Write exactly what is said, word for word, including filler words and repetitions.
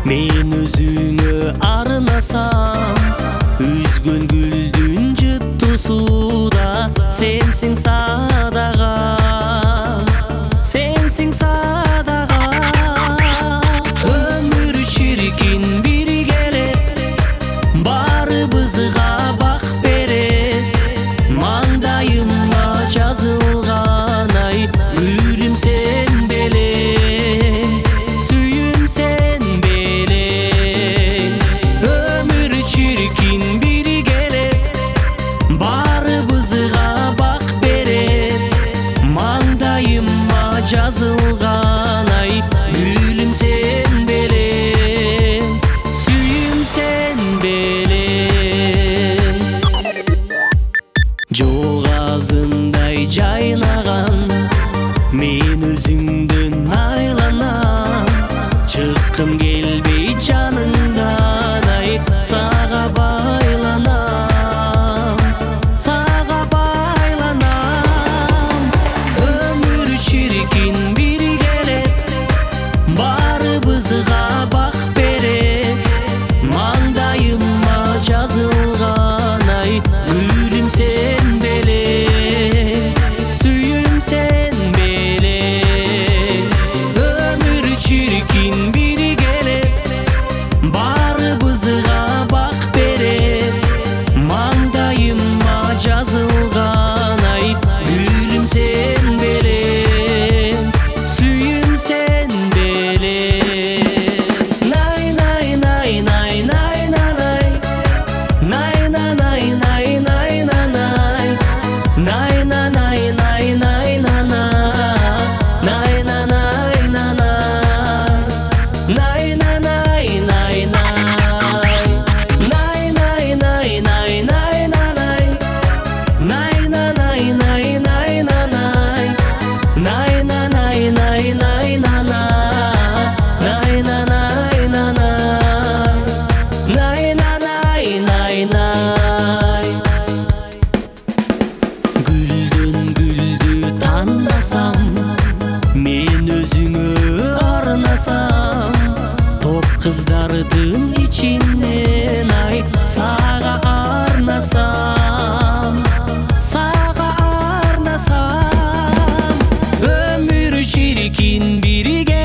Мен өзүңө арнасам, үзгөн гүлдүн жыттуусуда сенсиң садагам, сенсиң садагам. Өмүр чиркин бири келет, барыбызга бак берет. Маңдайыма жазылган ай гүлүм сен белең, сүйүм сен белең. Өмүр чиркин бири келет, барыбызга бак берет. Маңдайыма жазылган ай гүлүм сен белең, сүйүм сен белең. Жол азындай жайнаган, мен өзүңдөн айланам. Чыккым келбей жаныңдан ай, сага байланам, сага байланам. Өмүр чиркин бири келет, барыбызга бак берет. Маңдайыма жазылган ай гүлүм сен белең, сүйүм сен белең. Өмүр чиркин бири келет, барыбызга бак берет. Маңдайыма жазылган ай гүлүм сен белең, сүйүм сен белең. Най най най най най най най най най най най най най най най най най най най най Гүлдөн гүлдү тандасам, мен өзүңө арнасам. Топ кыздардын ичинен ай сага арнасам, сага арнасам. Өмүр чиркин бири